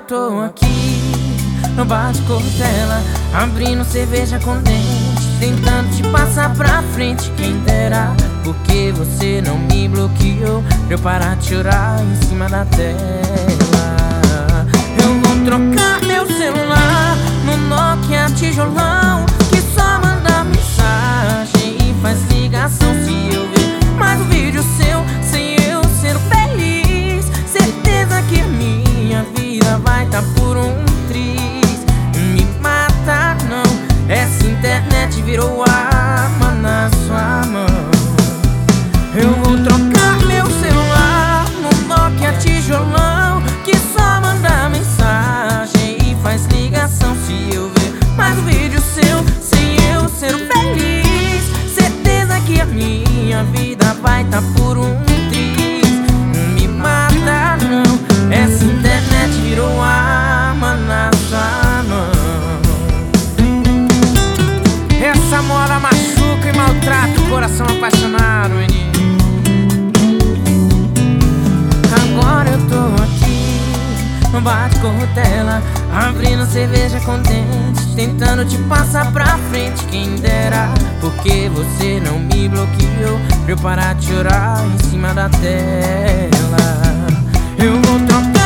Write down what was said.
tô aqui no bar de Cortella, abrindo cerveja com dente, tentando te passar pra frente. Quem dera, porque você não me bloqueou pra eu parar de chorar em cima da tela. Eu vou trocar meu celular no Nokia tijolão, que só manda mensagem e faz ligação. Se eu ver mais um vídeo seu sem eu ser feliz, certeza que minha vida vai tá por um triz. Me mata não, essa internet virou arma na sua mão. Eu vou trocar meu celular no Nokia tijolão, que só manda mensagem e faz ligação. Se eu ver mais um vídeo seu sem eu ser feliz, certeza que a minha vida vai tá por um triz. Me mata não, essa internet virou arma na sua mão. Essa moda machuca e maltrata o coração apaixonado, menino. Agora eu tô aqui no bar de Cortella, abrindo cerveja com dente, tentando te passar pra frente. Quem dera, porque você não me bloqueou pra eu parar de chorar em cima da tela. Eu vou trocar